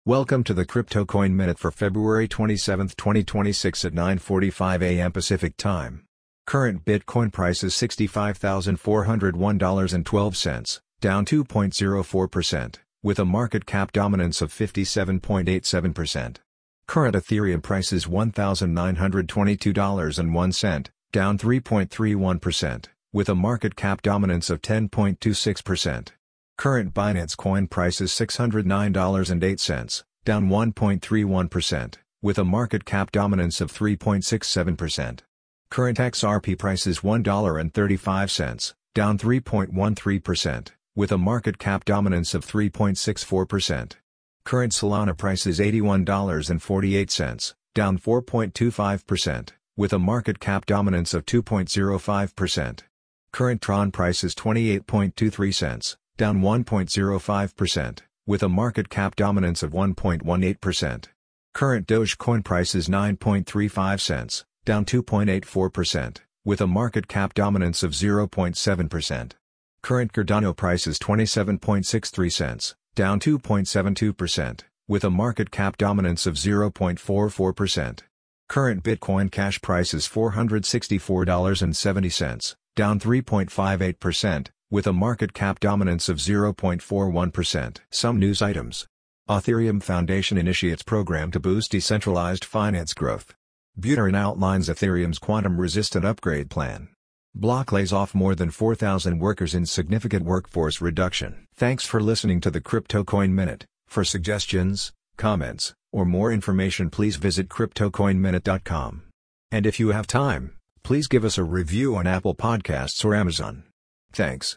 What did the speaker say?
Welcome to the Crypto Coin Minute for February 27, 2026 at 9:45 a.m. Pacific Time. Current Bitcoin price is $65,401.12, down 2.04%, with a market cap dominance of 57.87%. Current Ethereum price is $1,922.01, down 3.31%, with a market cap dominance of 10.26%. Current Binance Coin price is $609.08, down 1.31%, with a market cap dominance of 3.67%. Current XRP price is $1.35, down 3.13%, with a market cap dominance of 3.64%. Current Solana price is $81.48, down 4.25%, with a market cap dominance of 2.05%. Current Tron price is 28.23 cents, down 1.05%, with a market cap dominance of 1.18%. Current Dogecoin price is 9.35 cents, down 2.84%, with a market cap dominance of 0.7%. Current Cardano price is 27.63 cents, down 2.72%, with a market cap dominance of 0.44%. Current Bitcoin Cash price is $464.70, down 3.58%, with a market cap dominance of 0.41%. Some news items. Ethereum Foundation initiates program to boost decentralized finance growth. Buterin outlines Ethereum's quantum-resistant upgrade plan. Block lays off more than 4,000 workers in significant workforce reduction. Thanks for listening to the Crypto Coin Minute. For suggestions, comments, or more information, please visit CryptoCoinMinute.com. And if you have time, please give us a review on Apple Podcasts or Amazon. Thanks.